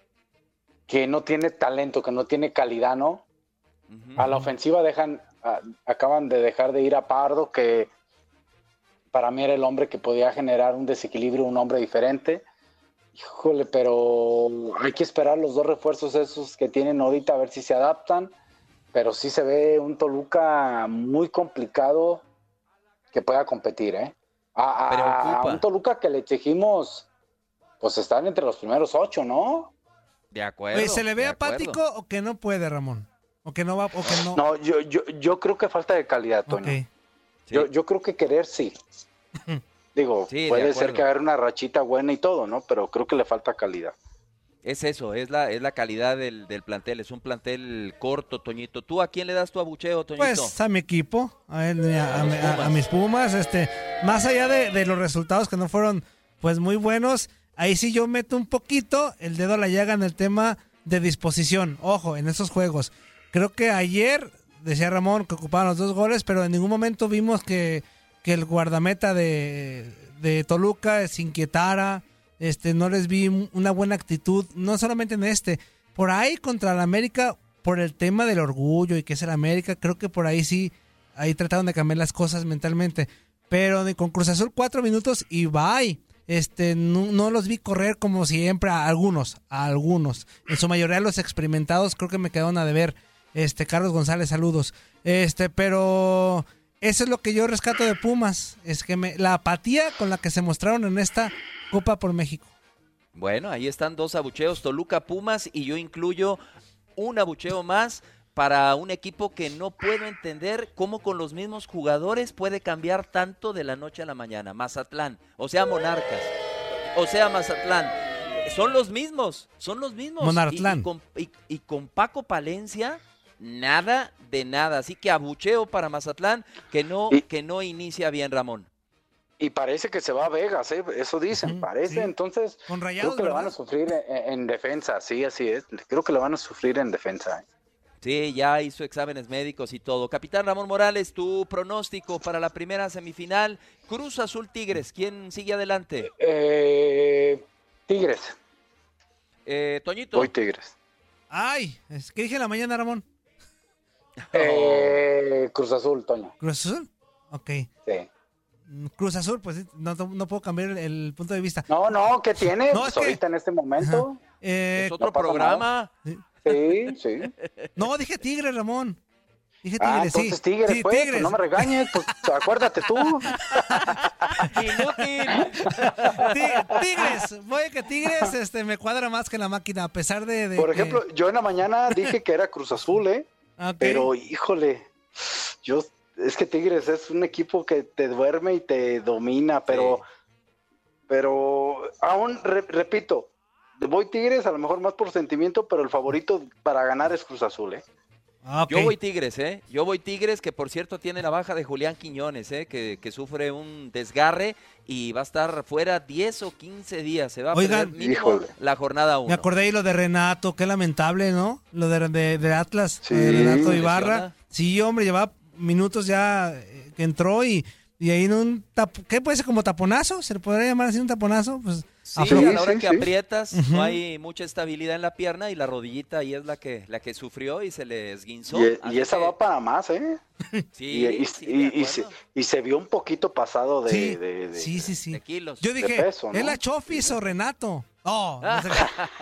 que no tiene talento, que no tiene calidad, ¿no? Uh-huh. A la ofensiva dejan, a, acaban de dejar de ir a Pardo, que para mí era el hombre que podía generar un desequilibrio, un hombre diferente. Híjole, pero hay que esperar los dos refuerzos esos que tienen ahorita a ver si se adaptan, pero sí se ve un Toluca muy complicado que pueda competir, ¿eh? A, a, a un Toluca que le exigimos, pues están entre los primeros ocho, ¿no? De acuerdo. Oye, ¿se le ve de apático acuerdo. o que no puede, Ramón? ¿O que no va, o que no? No, yo, yo, yo creo que falta de calidad, Toño. Okay. Sí. Yo, yo creo que querer sí. Digo, Sí, de puede ser acuerdo. que haga una rachita buena y todo, ¿no? Pero creo que le falta calidad. Es eso, es la, es la calidad del, del plantel, es un plantel corto, Toñito. ¿Tú a quién le das tu abucheo, Toñito? Pues a mi equipo, a, él, a, a, a, a mis Pumas, este, más allá de, de los resultados que no fueron pues muy buenos, ahí sí yo meto un poquito el dedo a la llaga en el tema de disposición. Ojo, en esos juegos. Creo que ayer, decía Ramón, que ocupaban los dos goles, pero en ningún momento vimos que, que el guardameta de, de Toluca se inquietara. Este, no les vi una buena actitud, no solamente en este, por ahí contra el América, por el tema del orgullo y que es el América, creo que por ahí sí, ahí trataron de cambiar las cosas mentalmente, pero con Cruz Azul cuatro minutos y bye, este, no, no los vi correr como siempre, a algunos, a algunos, en su mayoría los experimentados creo que me quedaron a deber, este, Carlos González, saludos, este, pero eso es lo que yo rescato de Pumas, es que me, la apatía con la que se mostraron en esta Copa por México. Bueno, ahí están dos abucheos, Toluca, Pumas, y yo incluyo un abucheo más para un equipo que no puedo entender cómo con los mismos jugadores puede cambiar tanto de la noche a la mañana. Mazatlán, o sea, Monarcas, o sea, Mazatlán, son los mismos, son los mismos. Monartlán. Y, y, con, y, y con Paco Palencia, nada de nada. Así que abucheo para Mazatlán, que no, Y- que no inicia bien, Ramón. Y parece que se va a Vegas, ¿eh? Eso dicen, Ujú, parece. sí. Entonces, Con creo Rayados, que le ¿verdad? van a sufrir en, en defensa, sí, así es. Creo que le van a sufrir en defensa. ¿eh? Sí, ya hizo exámenes médicos y todo. Capitán Ramón Morales, tu pronóstico para la primera semifinal, Cruz Azul Tigres, ¿quién sigue adelante? Eh, Tigres, Eh, Toñito. voy Tigres. Ay, es que dije en la mañana, Ramón. Eh, Cruz Azul, Toño. ¿Cruz Azul? Ok. Sí. Cruz Azul, pues no, no puedo cambiar el, el punto de vista. No, no, ¿qué tiene? No, pues es que- ahorita en este momento. Eh, Es otro no pasa programa. Sí, sí. no, dije Tigres, Ramón. Dije Ah, Tigres, sí. entonces Tigres, Sí, pues, Tigres. pues no me regañes, pues acuérdate tú. Inútil. Ti- Tigres, voy a que Tigres este, me cuadra más que la máquina, a pesar de... de Por que- ejemplo, yo en la mañana dije que era Cruz Azul, ¿eh? Ok. Pero, híjole, yo es que Tigres es un equipo que te duerme y te domina, pero, pero aún, re- repito, voy Tigres a lo mejor más por sentimiento, pero el favorito para ganar es Cruz Azul, ¿eh? Ah, ok. Yo voy Tigres, ¿eh? Yo voy Tigres, que por cierto tiene la baja de Julián Quiñones, ¿eh? Que, que sufre un desgarre y va a estar fuera diez o quince días. Se va a Oigan, perder mínimo híjole. la jornada uno. Me acordé ahí lo de Renato, qué lamentable, ¿no? Lo de, de, de Atlas, Sí, de Renato lesiona. Ibarra. Sí, hombre, llevaba minutos ya eh, que entró y y ahí en un tap, ¿qué puede ser como taponazo? ¿Se le podría llamar así un taponazo? Pues sí, a la hora sí, que sí. aprietas uh-huh. no hay mucha estabilidad en la pierna y la rodillita ahí es la que la que sufrió y se le esguinzó. Y, y esa que... va para más, ¿eh? Sí, y, y, sí, y, y, se, y se vio un poquito pasado de, sí, de, de, sí, sí, sí. de kilos. Yo dije, de peso, ¿no? ¿es la Chofis o Renato? Oh, no sé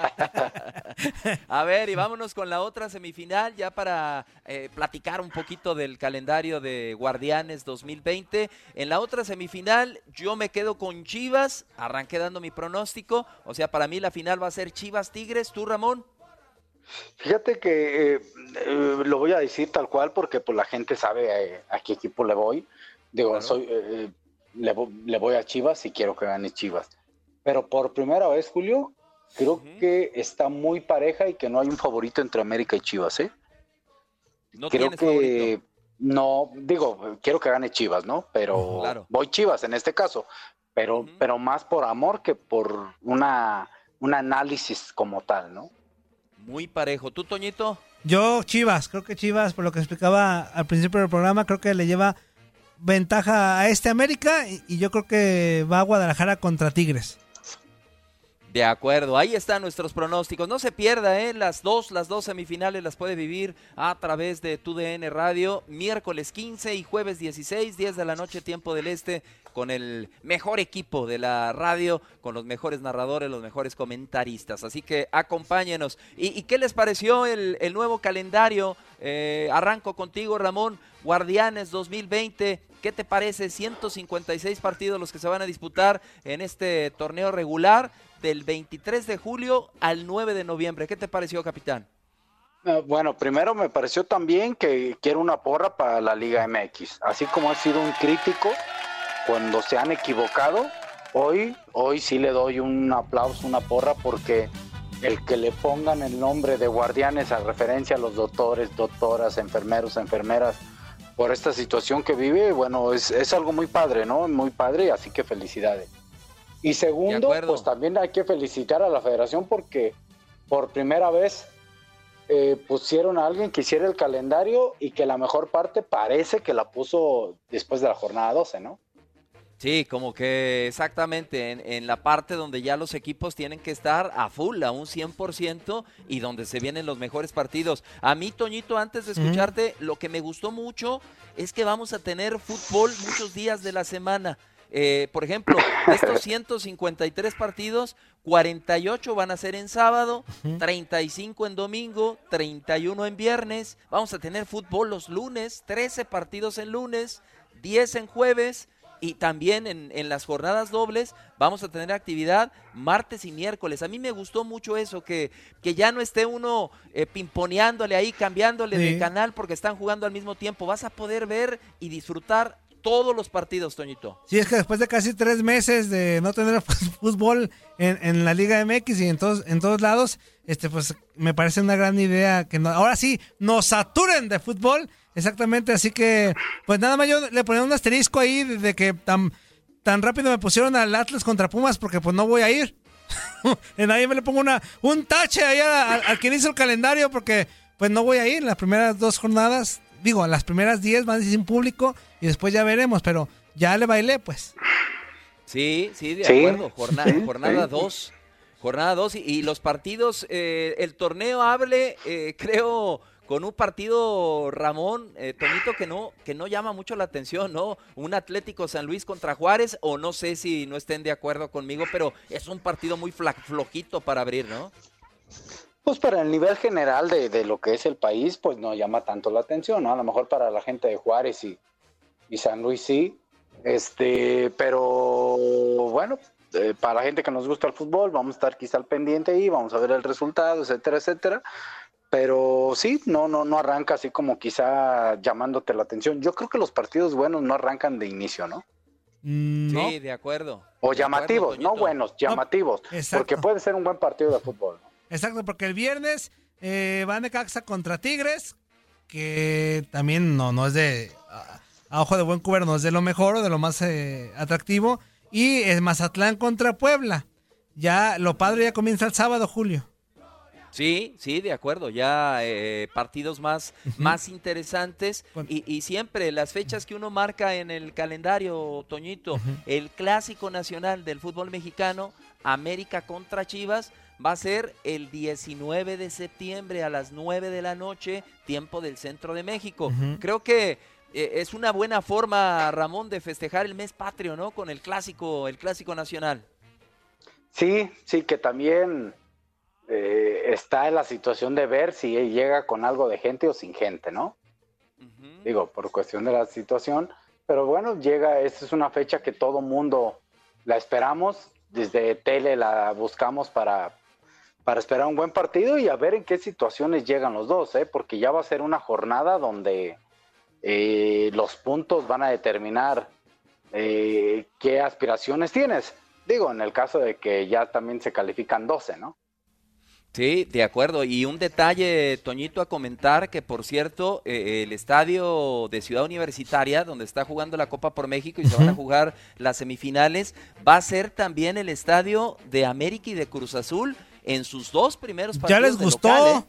A ver, y vámonos con la otra semifinal ya para eh, platicar un poquito del calendario de Guardianes dos mil veinte. En la otra semifinal yo me quedo con Chivas, arranqué dando mi pronóstico, o sea, para mí la final va a ser Chivas-Tigres. ¿Tú, Ramón? Fíjate que eh, eh, lo voy a decir tal cual porque pues la gente sabe eh, a qué equipo le voy. Digo, claro. soy eh, le, le voy a Chivas y quiero que gane Chivas. Pero por primera vez, Julio, creo uh-huh. que está muy pareja y que no hay un favorito entre América y Chivas, ¿eh? ¿No creo tienes que favorito? No, digo, quiero que gane Chivas, ¿no? Pero claro. voy Chivas en este caso, pero, uh-huh. pero más por amor que por una, un análisis como tal, ¿no? Muy parejo. ¿Tú, Toñito? Yo, Chivas, creo que Chivas, por lo que explicaba al principio del programa, creo que le lleva ventaja a este América y, y yo creo que va a Guadalajara contra Tigres. De acuerdo, ahí están nuestros pronósticos. No se pierda, ¿eh? Las dos, las dos semifinales las puede vivir a través de Tu D N Radio, miércoles quince y jueves dieciséis, diez de la noche, tiempo del este, con el mejor equipo de la radio, con los mejores narradores, los mejores comentaristas. Así que acompáñenos. ¿Y, y qué les pareció el, el nuevo calendario? Eh, arranco contigo, Ramón. Guardianes dos mil veinte, ¿qué te parece? ciento cincuenta y seis partidos los que se van a disputar en este torneo regular del veintitrés de julio al nueve de noviembre. ¿Qué te pareció, capitán? Bueno, primero me pareció también que quiero una porra para la Liga M X. Así como he sido un crítico cuando se han equivocado, hoy, hoy sí le doy un aplauso, una porra, porque el que le pongan el nombre de Guardianes a referencia a los doctores, doctoras, enfermeros, enfermeras, por esta situación que vive, bueno, es, es algo muy padre, ¿no? Muy padre, así que felicidades. Y segundo, pues también hay que felicitar a la federación porque por primera vez eh, pusieron a alguien que hiciera el calendario y que la mejor parte parece que la puso después de la jornada doce, ¿no? Sí, como que exactamente en, en la parte donde ya los equipos tienen que estar a full, a un cien por ciento y donde se vienen los mejores partidos. A mí, Toñito, antes de escucharte, mm. lo que me gustó mucho es que vamos a tener fútbol muchos días de la semana. Eh, por ejemplo, estos ciento cincuenta y tres partidos, cuarenta y ocho van a ser en sábado, treinta y cinco en domingo, treinta y uno en viernes. Vamos a tener fútbol los lunes, trece partidos en lunes, diez en jueves. Y también en, en las jornadas dobles vamos a tener actividad martes y miércoles. A mí me gustó mucho eso, que, que ya no esté uno eh, pimponeándole ahí, cambiándole sí. de canal porque están jugando al mismo tiempo. Vas a poder ver y disfrutar todos los partidos, Toñito. Sí, es que después de casi tres meses de no tener fútbol en, en la Liga M X y en todos, en todos lados, este pues me parece una gran idea que no, ahora sí nos saturen de fútbol. Exactamente, así que pues nada más yo le ponía un asterisco ahí de, de que tan, tan rápido me pusieron al Atlas contra Pumas porque pues no voy a ir. En ahí me le pongo una un tache ahí al, al quien hizo el calendario porque pues no voy a ir las primeras dos jornadas. Digo, las primeras diez van a ser sin público y después ya veremos, pero ya le bailé, pues. Sí, sí, de sí, acuerdo. Jornada, sí, jornada dos. Sí. Jornada dos y, y los partidos, eh, el torneo hable, eh, creo, con un partido, Ramón, eh, Tonito, que no, que no llama mucho la atención, ¿no? Un Atlético San Luis contra Juárez, o no sé si no estén de acuerdo conmigo, pero es un partido muy fla, flojito para abrir, ¿no? Pues para el nivel general de, de lo que es el país, pues no llama tanto la atención, ¿no? A lo mejor para la gente de Juárez y, y San Luis sí, este, pero bueno, eh, para la gente que nos gusta el fútbol, vamos a estar quizá al pendiente ahí, vamos a ver el resultado, etcétera, etcétera, pero sí, no, no, no arranca así como quizá llamándote la atención. Yo creo que los partidos buenos no arrancan de inicio, ¿no? ¿No? Sí, de acuerdo. O de llamativos, acuerdo, no buenos, llamativos, no, porque puede ser un buen partido de fútbol, ¿no? Exacto, porque el viernes eh, va Necaxa contra Tigres, que también no, no es de, a, a ojo de buen cubero, no es de lo mejor o de lo más eh, atractivo, y es Mazatlán contra Puebla. Ya, lo padre ya comienza el sábado, Julio. Sí, sí, de acuerdo, ya eh, partidos más, uh-huh. más interesantes y, y siempre las fechas que uno marca en el calendario, Toñito, uh-huh. el clásico nacional del fútbol mexicano, América contra Chivas, va a ser el diecinueve de septiembre a las nueve de la noche, tiempo del centro de México. Uh-huh. Creo que eh, es una buena forma, Ramón, de festejar el mes patrio, ¿no? Con el clásico, el clásico nacional. Sí, sí, que también eh, está en la situación de ver si llega con algo de gente o sin gente, ¿no? Uh-huh. Digo, por cuestión de la situación, pero bueno, llega, esta es una fecha que todo mundo la esperamos, desde tele la buscamos para, para esperar un buen partido y a ver en qué situaciones llegan los dos, ¿eh? Porque ya va a ser una jornada donde eh, los puntos van a determinar eh, qué aspiraciones tienes. Digo, en el caso de que ya también se califican doce, ¿no? Sí, de acuerdo. Y un detalle, Toñito, a comentar, que por cierto, eh, el estadio de Ciudad Universitaria, donde está jugando la Copa por México y se van a jugar las semifinales, va a ser también el estadio de América y de Cruz Azul en sus dos primeros partidos. ¿Ya les gustó? Local,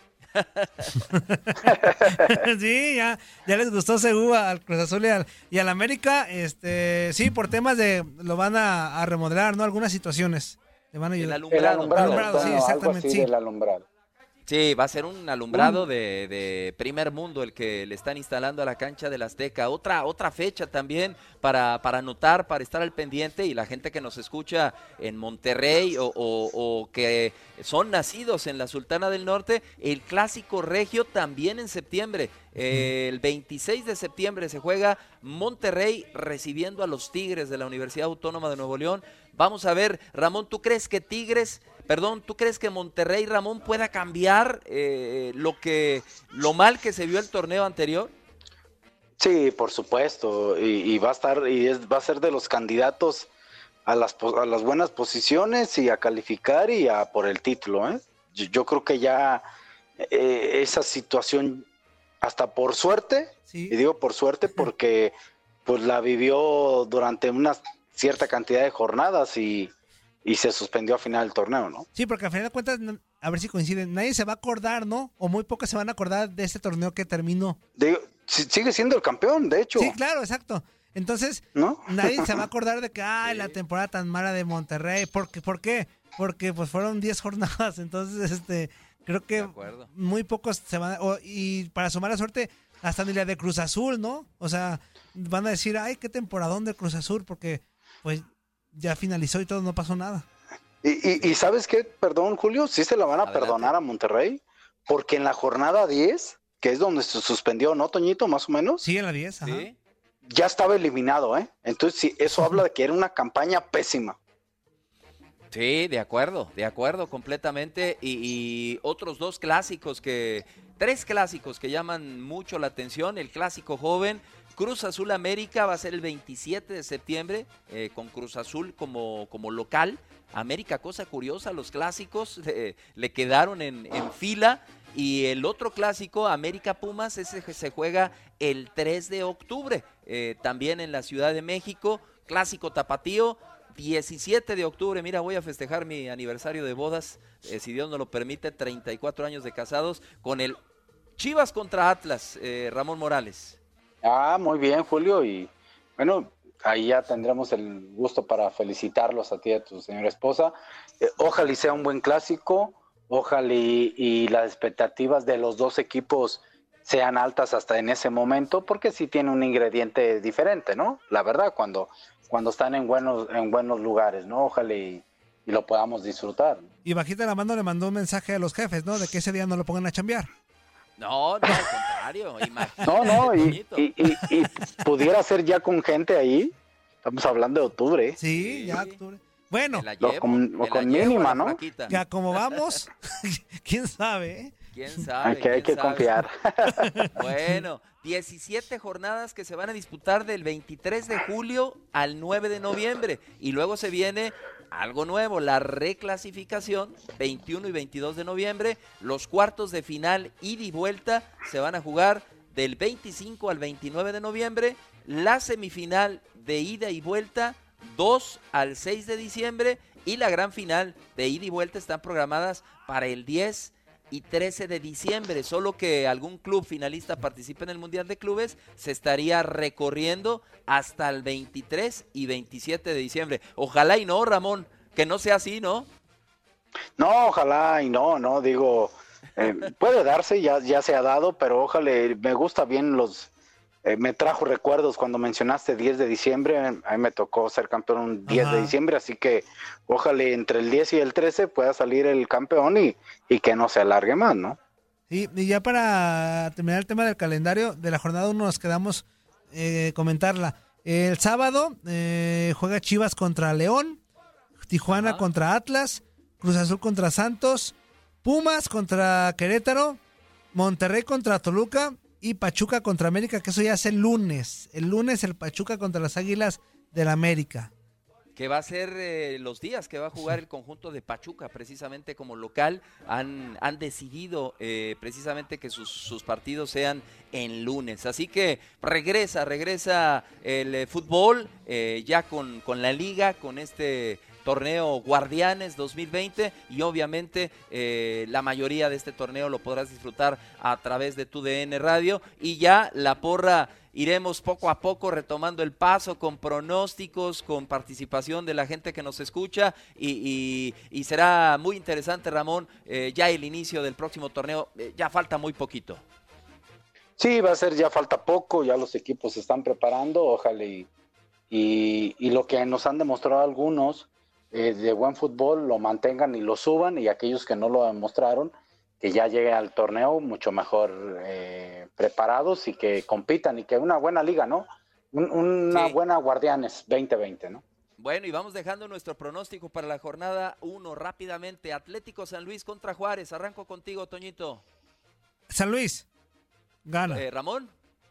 ¿eh? Sí, ya, ya les gustó Segú al Cruz Azul y al, y al América. Este, sí, por temas de, lo van a, a remodelar, ¿no? Algunas situaciones. Le van a ayudar. El alumbrado. El alumbrado, alumbrado bueno, sí, exactamente. sí. Del alumbrado. Sí, va a ser un alumbrado de, de primer mundo el que le están instalando a la cancha del Azteca. Otra otra fecha también para, para anotar, para estar al pendiente, y la gente que nos escucha en Monterrey o, o, o que son nacidos en la Sultana del Norte, el Clásico Regio también en septiembre. Eh, el veintiséis de septiembre se juega Monterrey recibiendo a los Tigres de la Universidad Autónoma de Nuevo León. Vamos a ver, Ramón, ¿tú crees que Tigres... Perdón, ¿tú crees que Monterrey, Ramón, pueda cambiar eh, lo que lo mal que se vio el torneo anterior? Sí, por supuesto, y, y va a estar y es, va a ser de los candidatos a las a las buenas posiciones y a calificar y a por el título, ¿eh? Yo, yo creo que ya eh, esa situación, hasta por suerte, sí. Y digo por suerte porque pues la vivió durante una cierta cantidad de jornadas y Y se suspendió a final del torneo, ¿no? Sí, porque al final de cuentas, a ver si coinciden, nadie se va a acordar, ¿no? O muy pocos se van a acordar de este torneo que terminó. De, sigue siendo el campeón, de hecho. Sí, claro, exacto. Entonces, ¿no? Nadie se va a acordar de que, ay, sí. La temporada tan mala de Monterrey. ¿Por qué? ¿Por qué? Porque pues fueron diez jornadas, entonces, este, creo que muy pocos se van a... O, y para su mala suerte, hasta ni la de Cruz Azul, ¿no? O sea, van a decir, ay, qué temporadón de Cruz Azul, porque, pues... ya finalizó y todo, no pasó nada. Y, y, y ¿sabes qué? Perdón, Julio, sí se la van a Adelante. perdonar a Monterrey, porque en la jornada diez, que es donde se suspendió, ¿no, Toñito? Más o menos. Sí, en la diez, ajá. ¿Sí? Ya estaba eliminado, ¿eh? Entonces, sí, eso habla de que era una campaña pésima. Sí, de acuerdo, de acuerdo completamente. Y, y otros dos clásicos que, tres clásicos que llaman mucho la atención. El clásico joven, Cruz Azul América, va a ser el veintisiete de septiembre, eh, con Cruz Azul como, como local. América, cosa curiosa, los clásicos eh, le quedaron en, en fila. Y el otro clásico, América Pumas, ese se juega el tres de octubre, eh, también en la Ciudad de México. Clásico tapatío, diecisiete de octubre, mira, voy a festejar mi aniversario de bodas, eh, si Dios nos lo permite, treinta y cuatro años de casados, con el Chivas contra Atlas, eh, Ramón Morales. Ah, muy bien, Julio, y bueno, ahí ya tendremos el gusto para felicitarlos a ti y a tu señora esposa. Eh, ojalá y sea un buen clásico, ojalá y, y las expectativas de los dos equipos sean altas hasta en ese momento, porque sí tiene un ingrediente diferente, ¿no? La verdad, cuando, cuando están en buenos, en buenos lugares, ¿no? Ojalá y, y lo podamos disfrutar. Y Bajita la Mano le mandó un mensaje a los jefes, ¿no? De que ese día no lo pongan a chambear. No, no, al contrario. No, no, y, y, y, y pudiera ser ya con gente ahí. Estamos hablando de octubre. Sí, sí. Ya octubre. Bueno, llevo, con, con mínima, ¿no? Ya como vamos, quién sabe, ¿eh? ¿Quién sabe? Hay que, hay que confiar. Bueno, diecisiete jornadas que se van a disputar del veintitrés de julio al nueve de noviembre. Y luego se viene algo nuevo, la reclasificación, veintiuno y veintidós de noviembre. Los cuartos de final, ida y vuelta, se van a jugar del veinticinco al veintinueve de noviembre. La semifinal de ida y vuelta, dos al seis de diciembre. Y la gran final de ida y vuelta están programadas para el diez y trece de diciembre, solo que algún club finalista participe en el Mundial de Clubes, se estaría recorriendo hasta el veintitrés y veintisiete de diciembre. Ojalá y no, Ramón, que no sea así, ¿no? No, ojalá y no, no, digo, eh, puede darse, ya, ya se ha dado, pero ojalá, me gusta bien los, eh, me trajo recuerdos cuando mencionaste diez de diciembre, a mí me tocó ser campeón un diez Ajá. de diciembre, así que ojalá entre el diez y el trece pueda salir el campeón y, y que no se alargue más, ¿no? Sí, y ya para terminar el tema del calendario, de la jornada uno nos quedamos eh, comentarla. El sábado eh, juega Chivas contra León, Tijuana Ajá. contra Atlas, Cruz Azul contra Santos, Pumas contra Querétaro, Monterrey contra Toluca y Pachuca contra América, que eso ya es el lunes. El lunes el Pachuca contra las Águilas del América. Que va a ser eh, los días que va a jugar el conjunto de Pachuca, precisamente como local. Han, han decidido eh, precisamente que sus, sus partidos sean en lunes. Así que regresa, regresa el eh, fútbol eh, ya con, con la liga, con este torneo Guardianes dos mil veinte y obviamente eh, la mayoría de este torneo lo podrás disfrutar a través de tu D N Radio y ya la porra iremos poco a poco retomando el paso con pronósticos, con participación de la gente que nos escucha y, y, y será muy interesante, Ramón, eh, ya el inicio del próximo torneo, eh, ya falta muy poquito. Sí, va a ser, ya falta poco, ya los equipos se están preparando, ojalá y, y, y lo que nos han demostrado algunos Eh, de buen fútbol lo mantengan y lo suban, y aquellos que no lo demostraron, que ya lleguen al torneo mucho mejor eh, preparados y que compitan y que una buena liga, ¿no? Un, una sí. buena Guardianes veinte veinte, ¿no? Bueno, y vamos dejando nuestro pronóstico para la jornada uno rápidamente. Atlético San Luis contra Juárez. Arranco contigo, Toñito. San Luis gana. Eh, Ramón.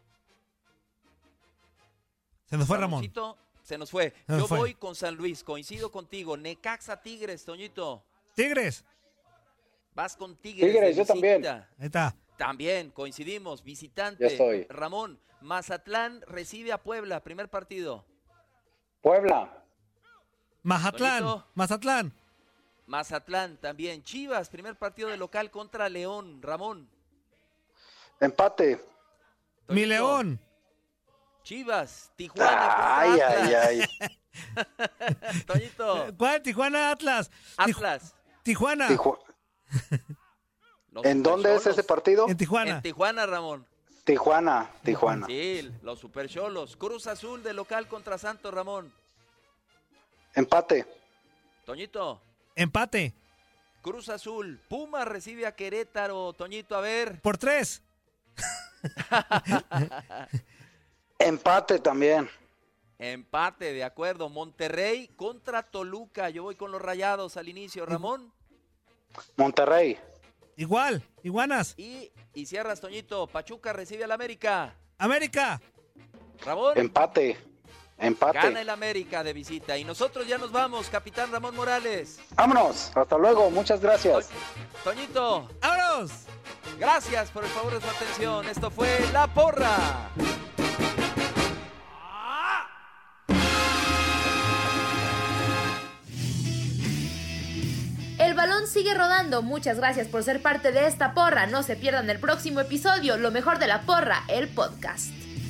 Se nos fue Ramón. Se nos fue. Se nos Yo fue. voy con San Luis, coincido contigo. Necaxa Tigres, Toñito. Tigres. Vas con Tigres. Tigres, yo también. Ahí está. También, coincidimos. Visitante. Ya estoy. Ramón, Mazatlán recibe a Puebla, primer partido. Puebla. Mazatlán. Toñito. Mazatlán. Mazatlán también. Chivas, primer partido de local contra León. Ramón. Empate. Toñito. Mi León. Chivas, Tijuana. Ay, Atlas. ay, ay. Toñito. ¿Cuál? Tijuana, Atlas. Atlas. Tijuana. Tiju- Los ¿En dónde es Supercholos. ese partido? En Tijuana. En Tijuana, Ramón. Tijuana, Tijuana. Sí, los Supercholos. Cruz Azul de local contra Santos, Ramón. Empate. Toñito. Empate. Cruz Azul. Puma recibe a Querétaro. Toñito, a ver. Por tres. Empate también. Empate, de acuerdo. Monterrey contra Toluca. Yo voy con los Rayados al inicio, Ramón. Monterrey. Igual. Iguanas. Y, y cierras, Toñito. Pachuca recibe al América. América. Ramón. Empate. Empate. Gana el América de visita. Y nosotros ya nos vamos, capitán Ramón Morales. Vámonos. Hasta luego. Muchas gracias. To- Toñito. ¡Vámonos! Gracias por el favor de su atención. Esto fue La Porra. El balón sigue rodando. Muchas gracias por ser parte de esta porra. No se pierdan el próximo episodio, lo mejor de La Porra, el podcast.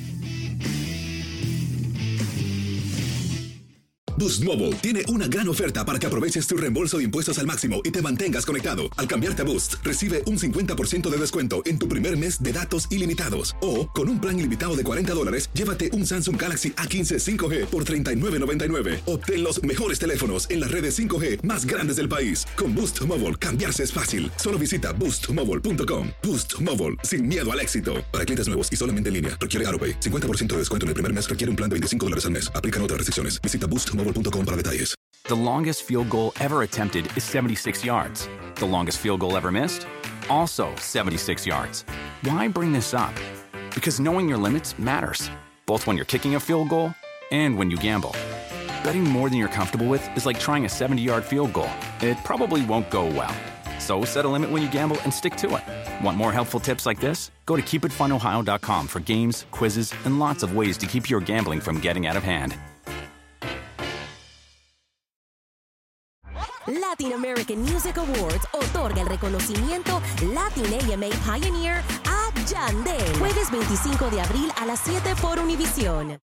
Boost Mobile tiene una gran oferta para que aproveches tu reembolso de impuestos al máximo y te mantengas conectado. Al cambiarte a Boost, recibe un cincuenta por ciento de descuento en tu primer mes de datos ilimitados. O, con un plan ilimitado de cuarenta dólares, llévate un Samsung Galaxy A quince cinco G por treinta y nueve noventa y nueve. Obtén los mejores teléfonos en las redes cinco G más grandes del país. Con Boost Mobile, cambiarse es fácil. Solo visita boost mobile punto com. Boost Mobile, sin miedo al éxito. Para clientes nuevos y solamente en línea, requiere AutoPay. cincuenta por ciento de descuento en el primer mes requiere un plan de veinticinco dólares al mes. Aplican otras restricciones. Visita boost mobile punto com para detalles. The longest field goal ever attempted is seventy-six yards. The longest field goal ever missed? Also seventy-six yards. Why bring this up? Because knowing your limits matters, both when you're kicking a field goal and when you gamble. Betting more than you're comfortable with is like trying a seventy-yard field goal. It probably won't go well. So set a limit when you gamble and stick to it. Want more helpful tips like this? Go to keep it fun ohio dot com for games, quizzes, and lots of ways to keep your gambling from getting out of hand. La Latin American Music Awards otorga el reconocimiento Latin A M A Pioneer a Yandel. Jueves veinticinco de abril a las siete por Univisión.